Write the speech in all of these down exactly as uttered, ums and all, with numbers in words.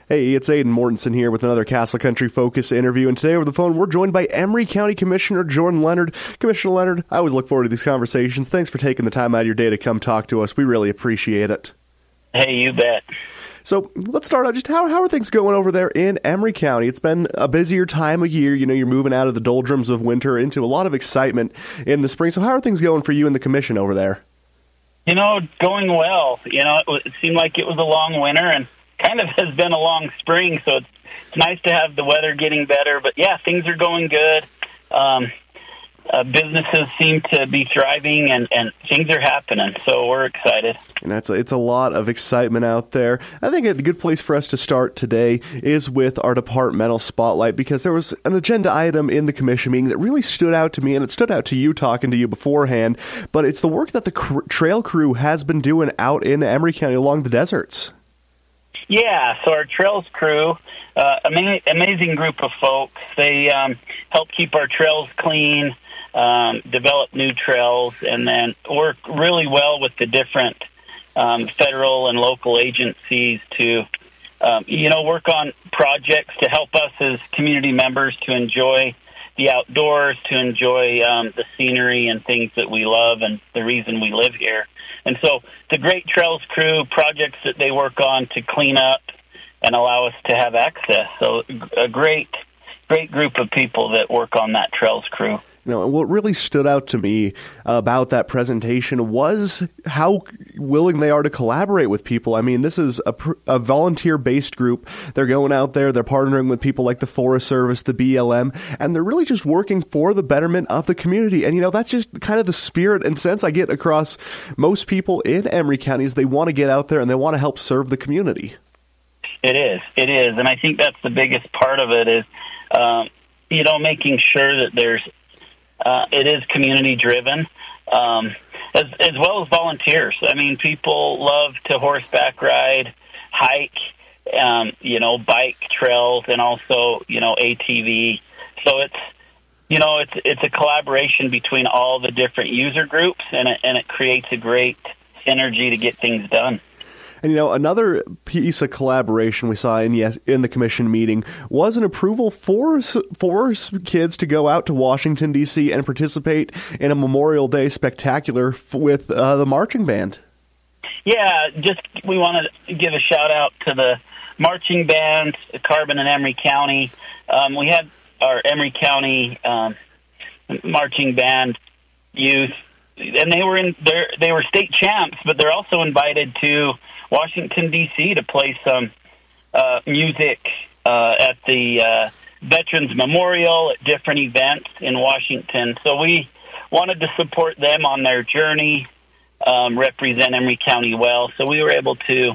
Hey, it's Aiden Mortensen here with another Castle Country Focus interview, and today over the phone we're joined by Emery County Commissioner Jordan Leonard. Commissioner Leonard, I always look forward to these conversations. Thanks for taking the time out of your day to come talk to us. We really appreciate it. Hey, you bet. So let's start out. Just how, how are things going over there in Emery County? It's been a busier time of year. You know, you're moving out of the doldrums of winter into a lot of excitement in the spring. So how are things going for you and the commission over there? You know, going well. You know, it, was, it seemed like it was a long winter and kind of has been a long spring, so it's, it's nice to have the weather getting better. But, yeah, things are going good. Um, uh, businesses seem to be thriving, and, and things are happening, so we're excited. And that's a, it's a lot of excitement out there. I think a good place for us to start today is with our departmental spotlight, because there was an agenda item in the commission meeting that really stood out to me, and it stood out to you talking to you beforehand, but it's the work that the cr- trail crew has been doing out in Emery County along the deserts. Yeah, so our trails crew, uh, ama- amazing group of folks. They um, help keep our trails clean, um, develop new trails, and then work really well with the different um, federal and local agencies to, um, you know, work on projects to help us as community members to enjoy the outdoors, to enjoy um, the scenery and things that we love and the reason we live here. And so the Great Trails crew, projects that they work on to clean up and allow us to have access. So a great, great group of people that work on that Trails crew. You know, what really stood out to me about that presentation was how willing they are to collaborate with people. I mean, this is a, a volunteer-based group. They're going out there, they're partnering with people like the Forest Service, the B L M, and they're really just working for the betterment of the community. And, you know, that's just kind of the spirit and sense I get across most people in Emery County is they want to get out there and they want to help serve the community. It is. It is. And I think that's the biggest part of it is, um, you know, making sure that there's Uh, it is community-driven, um, as, as well as volunteers. I mean, people love to horseback ride, hike, um, you know, bike trails, and also, you know, A T V. So it's, you know, it's it's a collaboration between all the different user groups, and it, and it creates a great synergy to get things done. And, you know, another piece of collaboration we saw in the, in the commission meeting was an approval for, for kids to go out to Washington, D C and participate in a Memorial Day spectacular with uh, the marching band. Yeah, just we want to give a shout-out to the marching bands, Carbon and Emery County. Um, we had our Emery County um, marching band youth, and they were in they were state champs, but they're also invited to Washington, D C to play some uh, music uh, at the uh, Veterans Memorial, at different events in Washington. So we wanted to support them on their journey, um, represent Emery County well. So we were able to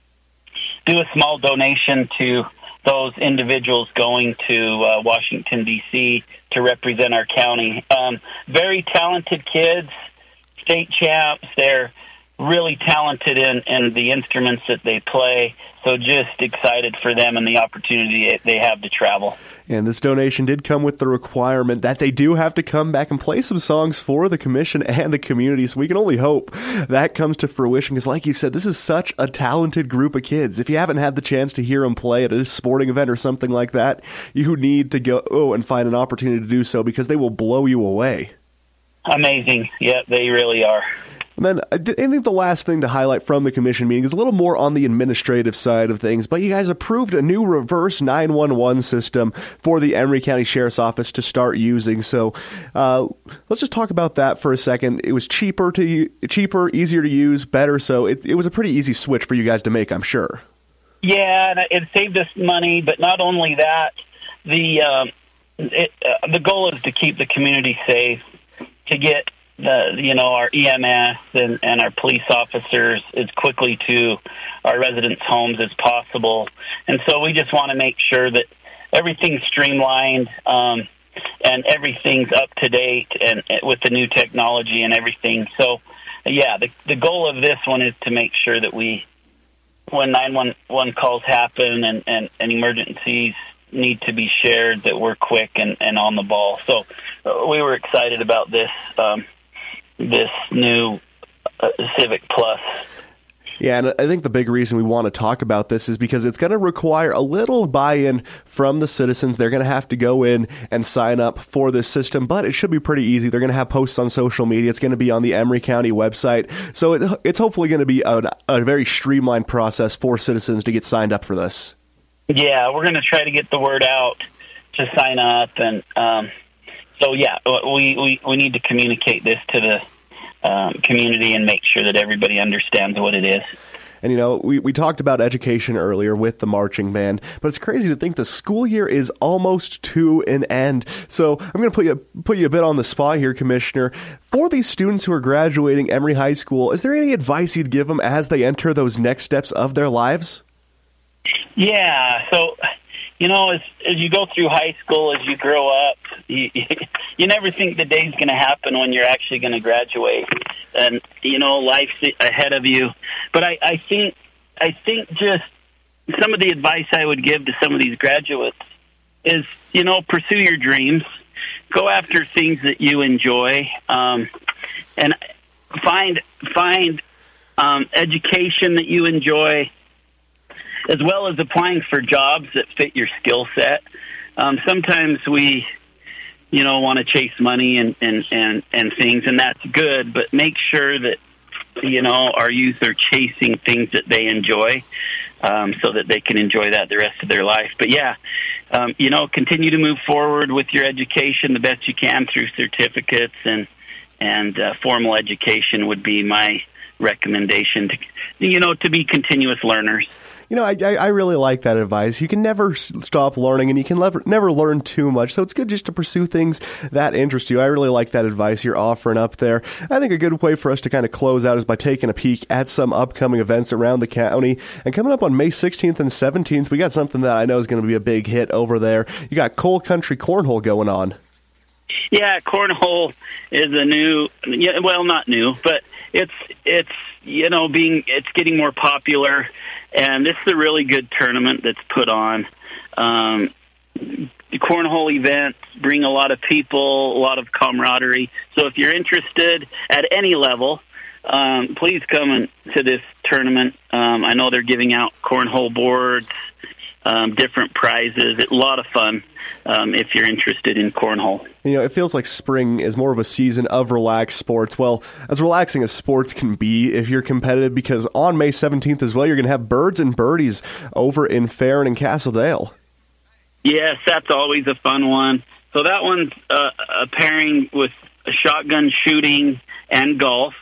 do a small donation to those individuals going to uh, Washington, D C to represent our county. Um, very talented kids, state champs. They're really talented in, in the instruments that they play, so just excited for them and the opportunity they have to travel. And this donation did come with the requirement that they do have to come back and play some songs for the commission and the community, so we can only hope that comes to fruition, because like you said, this is such a talented group of kids. If you haven't had the chance to hear them play at a sporting event or something like that, you need to go oh, and find an opportunity to do so, because they will blow you away. Amazing. Yeah, they really are. And then I think the last thing to highlight from the commission meeting is a little more on the administrative side of things, but you guys approved a new reverse nine one one system for the Emery County Sheriff's Office to start using. So uh, let's just talk about that for a second. It was cheaper, to cheaper, easier to use, better, so it, it was a pretty easy switch for you guys to make, I'm sure. Yeah, and it saved us money, but not only that, the, um, it, uh, the goal is to keep the community safe, to get the you know our E M S and, and our police officers as quickly to our residents' homes as possible. And so we just want to make sure that everything's streamlined um, and everything's up to date and with the new technology and everything. So, yeah, the the goal of this one is to make sure that we, when nine one one calls happen and, and, and emergencies need to be shared, that we're quick and, and on the ball. So uh, we were excited about this um, this new uh, Civic Plus. Yeah, and I think the big reason we want to talk about this is because it's going to require a little buy-in from the citizens. They're going to have to go in and sign up for this system, but it should be pretty easy. They're going to have posts on social media. It's going to be on the Emery County website. So it, it's hopefully going to be a, a very streamlined process for citizens to get signed up for this. Yeah, we're going to try to get the word out to sign up. And um, so, yeah, we, we, we need to communicate this to the um, community and make sure that everybody understands what it is. And, you know, we, we talked about education earlier with the marching band, but it's crazy to think the school year is almost to an end. So I'm going to put you put you a bit on the spot here, Commissioner. For these students who are graduating Emery High School, is there any advice you'd give them as they enter those next steps of their lives? Yeah, so, you know, as as you go through high school, as you grow up, you, you never think the day's going to happen when you're actually going to graduate. And, you know, life's ahead of you. But I, I think I think just some of the advice I would give to some of these graduates is, you know, pursue your dreams. Go after things that you enjoy. Um, and find, find um, education that you enjoy, as well as applying for jobs that fit your skill set. Um, sometimes we, you know, want to chase money and, and, and, and things, and that's good, but make sure that, you know, our youth are chasing things that they enjoy, um, so that they can enjoy that the rest of their life. But, yeah, um, you know, continue to move forward with your education the best you can through certificates, and, and uh, formal education would be my recommendation, to, you know, to be continuous learners. You know, I, I really like that advice. You can never stop learning, and you can never, never learn too much. So it's good just to pursue things that interest you. I really like that advice you're offering up there. I think a good way for us to kind of close out is by taking a peek at some upcoming events around the county. And coming up on May sixteenth and seventeenth, we got something that I know is going to be a big hit over there. You got Coal Country Cornhole going on. Yeah, cornhole is a new, well, not new, but it's, it's, you know, being, it's getting more popular. And this is a really good tournament that's put on. Um, the cornhole events bring a lot of people, a lot of camaraderie. So if you're interested at any level, um, please come in to this tournament. Um, I know they're giving out cornhole boards, um, different prizes. It's a lot of fun um, if you're interested in cornhole. You know, it feels like spring is more of a season of relaxed sports. Well, as relaxing as sports can be if you're competitive, because on May seventeenth as well, you're going to have Birds and Birdies over in Farron and Castledale. Yes, that's always a fun one. So that one's uh, a pairing with shotgun shooting and golf.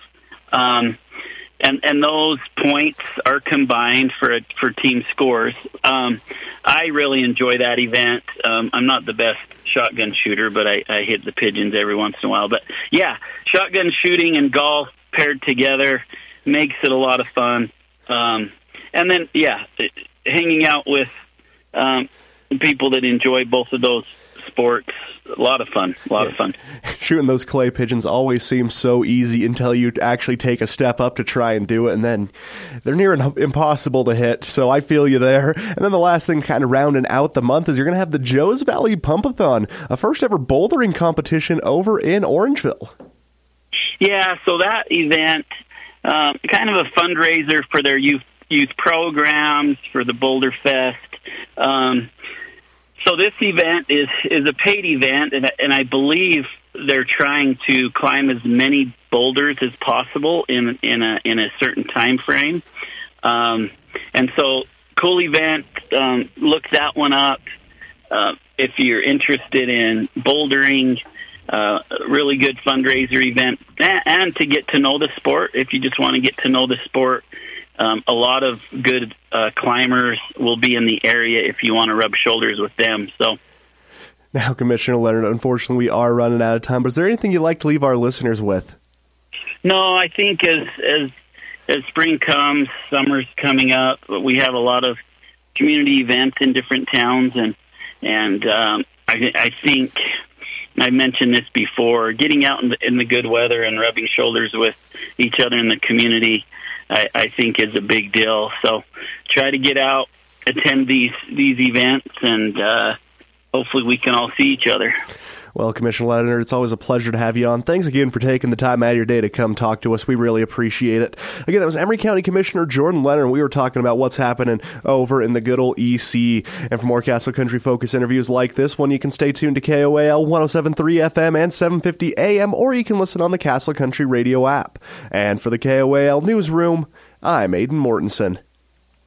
Um, and and those points are combined for for team scores. Um, I really enjoy that event. Um, I'm not the best shotgun shooter, but I, I hit the pigeons every once in a while. But yeah, shotgun shooting and golf paired together makes it a lot of fun. Um, and then yeah, hanging out with um, people that enjoy both of those sports. A lot of fun. A lot yeah. of fun. Shooting those clay pigeons always seems so easy until you actually take a step up to try and do it, and then they're near impossible to hit, so I feel you there. And then the last thing kind of rounding out the month is you're going to have the Joes Valley Pumpathon, a first-ever bouldering competition over in Orangeville. Yeah, so that event, um, kind of a fundraiser for their youth youth programs, for the Boulder Fest. Um So this event is, is a paid event, and, and I believe they're trying to climb as many boulders as possible in in a in a certain time frame. Um, and so, cool event. Um, look that one up uh, if you're interested in bouldering. Uh, really good fundraiser event, and, and to get to know the sport. If you just want to get to know the sport. Um, a lot of good uh, climbers will be in the area if you want to rub shoulders with them. So, now, Commissioner Leonard, unfortunately, we are running out of time. But is there anything you'd like to leave our listeners with? No, I think as as as spring comes, summer's coming up. We have a lot of community events in different towns, and and um, I, I think I mentioned this before. Getting out in the, in the good weather and rubbing shoulders with each other in the community, I, I think is a big deal. So try to get out, attend these these events, and uh, hopefully we can all see each other. Well, Commissioner Leonard, it's always a pleasure to have you on. Thanks again for taking the time out of your day to come talk to us. We really appreciate it. Again, that was Emery County Commissioner Jordan Leonard. We were talking about what's happening over in the good old E C. And for more Castle Country Focus interviews like this one, you can stay tuned to K O A L one oh seven point three F M and seven fifty A M, or you can listen on the Castle Country Radio app. And for the K O A L Newsroom, I'm Aidan Mortensen.